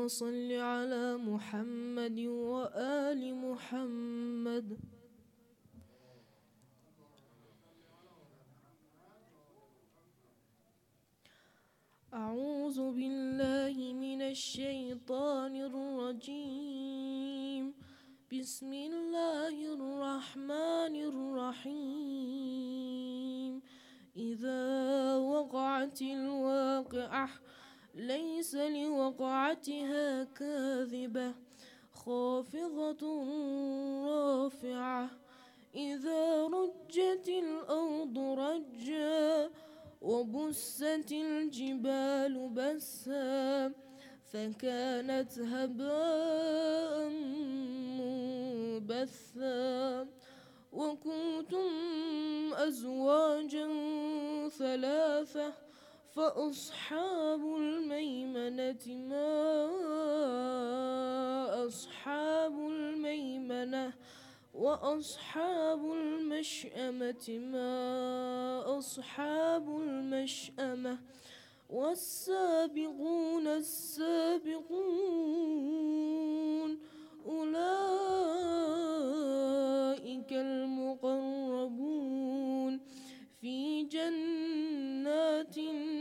صل على محمد وآل محمد. أعوذ بالله من الشيطان الرجيم. بسم الله الرحمن الرحيم. إذا وقعت الواقعة ليس لوقعتها كاذبة خافضة رافعة. إذا رجت الأرض رجا وبست الجبال بسا فكانت هباء منبثا. وكنتم أزواجا ثلاثة فأصحاب الميمنة ما أصحاب الميمنة وأصحاب المشأمة ما أصحاب المشأمة. والسابقون السابقون أولئك المقربون في جنات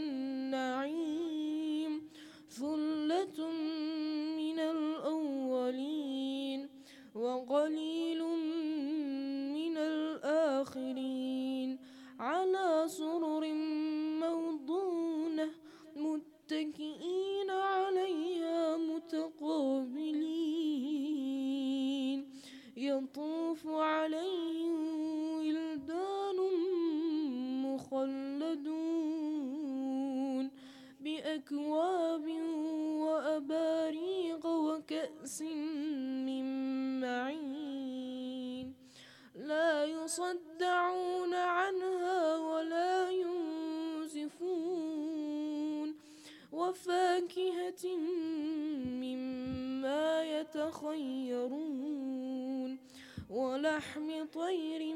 النعيم. ثلة من الأولين وقليل من الآخرين على سرر موضونة متكئين عليها متقابلين. يطوف عليهم ولدان مخلدون بأكواب وأباريق وكأس من معين لا يصدعون عنها ولا ينزفون. وفاكهة مما يتخيرون ولحم طير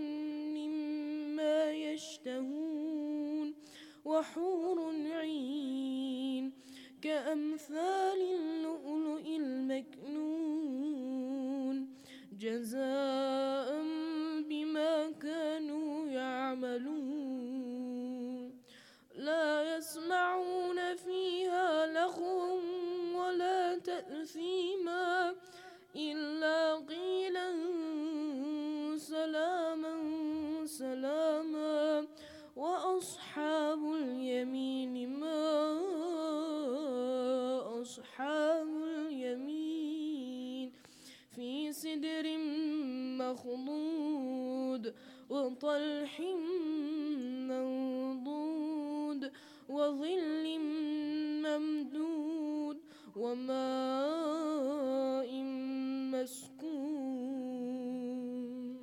مما يشتهون. وحور عين كأمثال اللؤلؤ المكنون جزاء بما كانوا يعملون. لا يسمعون فيها لغوا ولا تأثيما إلا قيلا سلاما سلاما. وأصحاب اليمين ما أصحاب اليمين في سدر مخضود وطلح منضود وظل ممدود وماء مسكوب.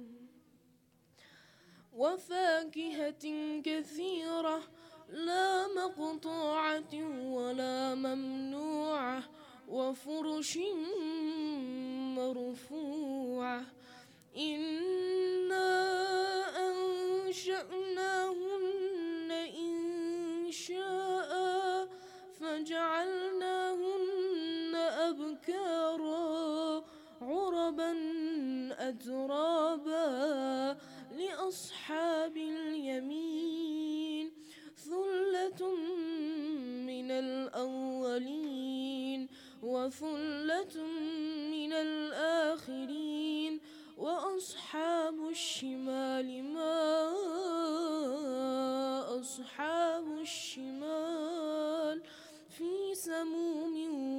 وفاكهة كثيرة لا مقطوعة ولا ممنوعة وفرش مرفوعة. إنا أنشأناهن إنشاء فجعلناهن أبكارا عربا أترابا لأصحاب اليمين. ثلة من الأولين وثلة من الآخرين. وأصحاب الشمال ما أصحاب الشمال في سموم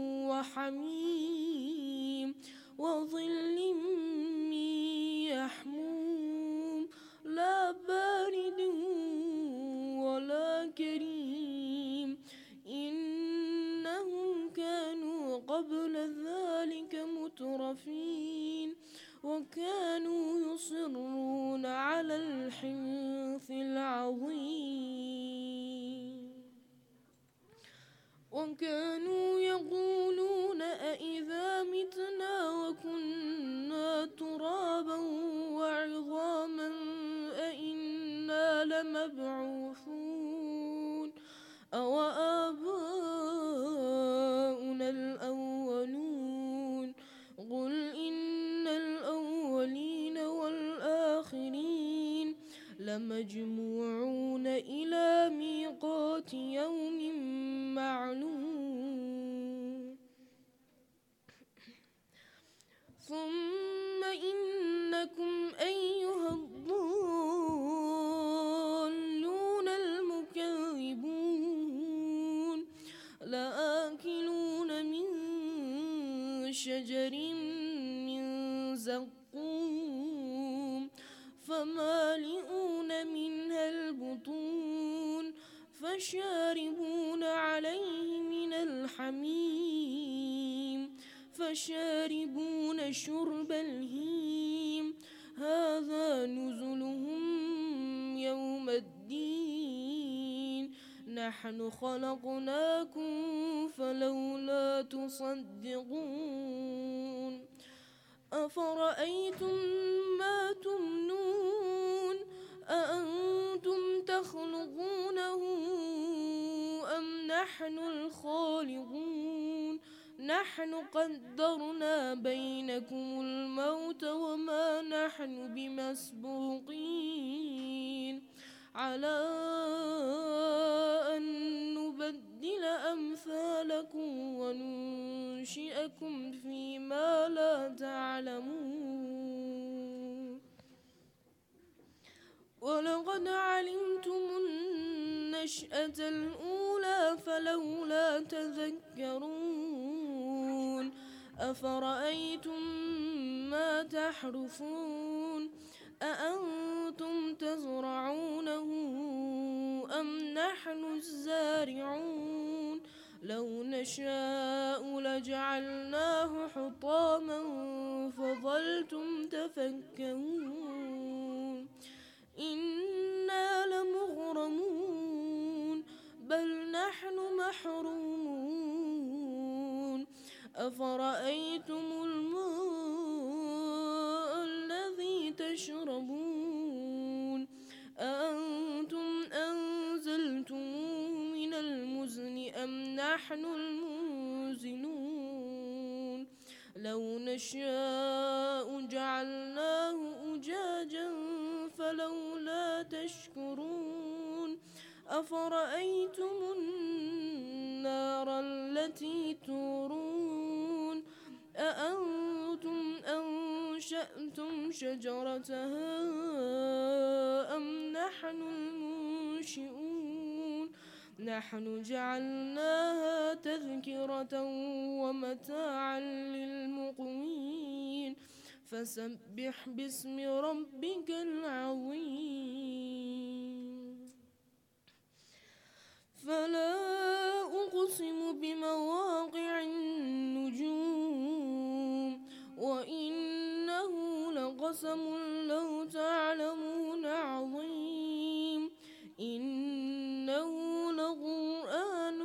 وحميم وظل من يحموم لا بارد ولا كريم. إنهم كانوا قبل ذلك مترفين وكانوا يصرون على الحنث العظيم. وكانوا يقولون أإذا متنا وكنا ترابا وعظاما أإنا لمبعوثون أو آباؤنا الأولون لمجموعون إلى ميقات يوم معلوم ثم إنكم أيها الضالون المكذبون لآكلون من شجر من زقوم فمالئون منها البطون فشاربون عليه من الحميم فشاربون شرب الهيم هذا نزلهم يوم الدين نحن خلقناكم فلولا تصدقون أفرأيتم ما تمنون أأنتم تخلقونه أم نحن الخالقون نحن قدرنا بينكم الموت وما نحن بمسبوقين على أن نبدل أمثالكم وننشئكم فيما لا تعلمون ولقد علمتم النشأة الأولى فلولا تذكرون أفرأيتم ما تحرثون أأنتم تزرعونه أم نحن الزارعون لو نشاء لجعلناه حطاما فظلتم تفكهون إنا لمغرمون بل نحن محرومون أفرأيتم الماء الذي تشربون أأنتم أنزلتموه من المزن أم نحن المنزلون لو نشاء جعلناه أجاجا فلولا تشكرون أفرأيتم النار التي تورون أأنتم أنشأتم شجرتها أم نحن المنشئون نحن جعلناها تذكرة ومتاعا للمقوين فسبح باسم ربك العظيم فلا أقسم بمواقع النجوم وإنه لقسم لو تعلمون عظيم إنه لقرآن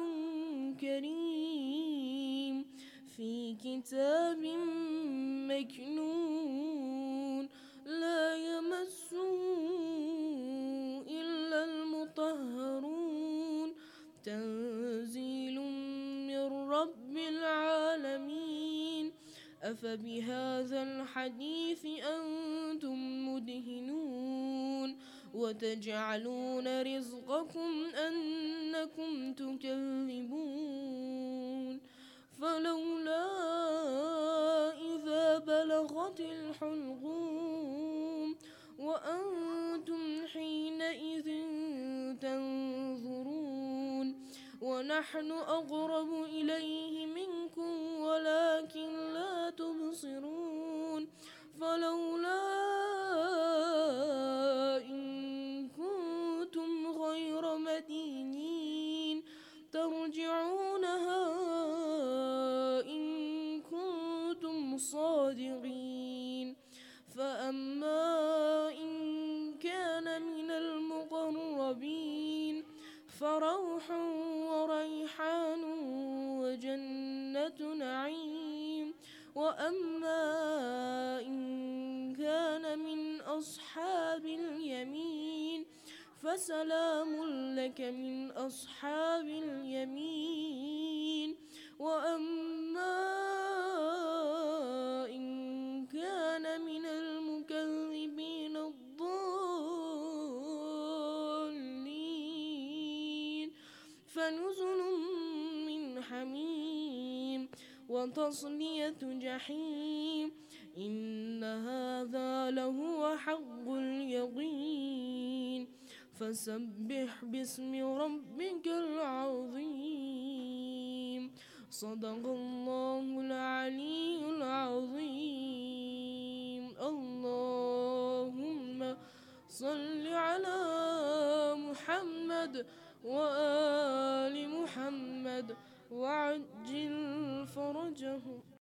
كريم في كتاب مكنون لا يمسه إلا المطهرون تنزيل من رب العالمين أفبهذا الحديث أنتم مدهنون وتجعلون رزقكم أنكم تكذبون فلولا إذا بلغت الحلقوم وأنتم حينئذ تنظرون ونحن أقرب إليه منكم ولكن لا تبصرون فلولا إن كنتم غير مدينين ترجعونها إن كنتم صادقين فأما إن كان من المقربين فروح وريحان وجنة نعيم وأما إن كان من أصحاب اليمين فسلام لك من أصحاب اليمين وأما إن كان من المكذبين الضالين فنزل من حميم وتصلية جحيم إن هذا لهو حق اليقين فسبح باسم ربك العظيم صدق الله العلي العظيم اللهم صل على محمد وآل محمد وعجل فرجهم.